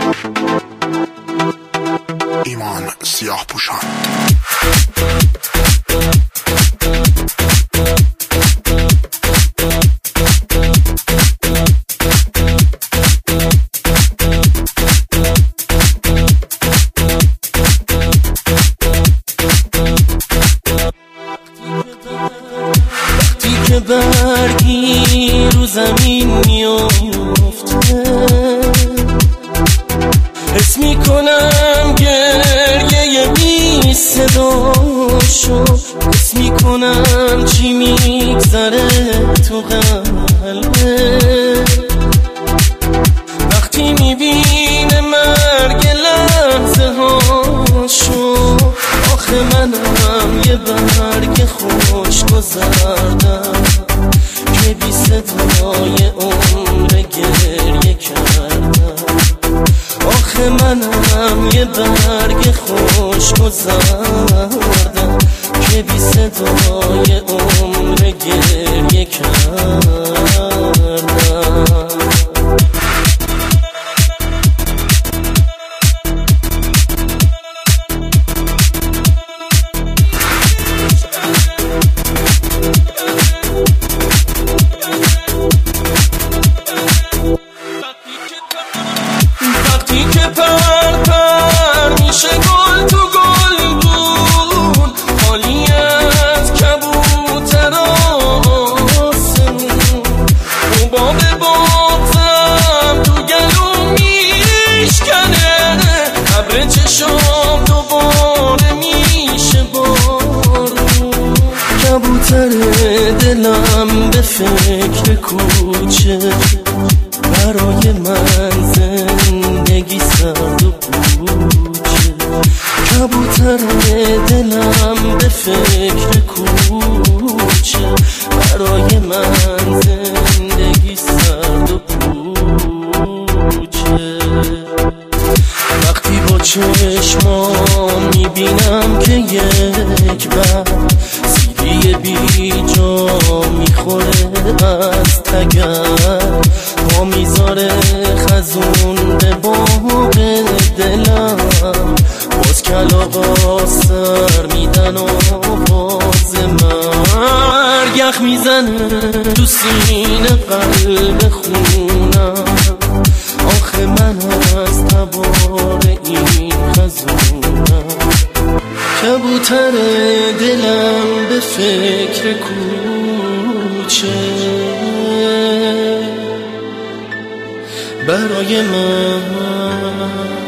ایمان سیاه پوشان. وقتی که برگی رو زمین میفته، حس میکنم گریه بی صداشو، حس میکنم چی میگذره تو قلبه. وقتی میبینه مرگ لحظه هاشو، آخه منم یه برگ خوش گذردم که بی صدای عمر گریه کردم. آخه منم یه برگ خوش گذردم که بی صدای عمر گریه کردم. وقتی که پر میشه گل تو گلدون، خالی از کبوتر آسمون، باب بغضم تو گلوم میشکنه، ابر چشام دوباره میشه بارون. کبوتر دلم به فکر کوچه، برای من زندگی سرد و پوچه. کبوتر دلم به فکر کوچه، برای من زندگی سرد و پوچه. وقتی با چشمام میبینم که یک بر سیبی بی جا میخوره از تگر، پا میذاره خزون به باغ دلم، باز کلاغا سر میدن و باز مرگ یخ میزنه تو سینه قلب خونم. آخه من از تبار این خزونم، کبوتر دلم به فکر کوچه، برای من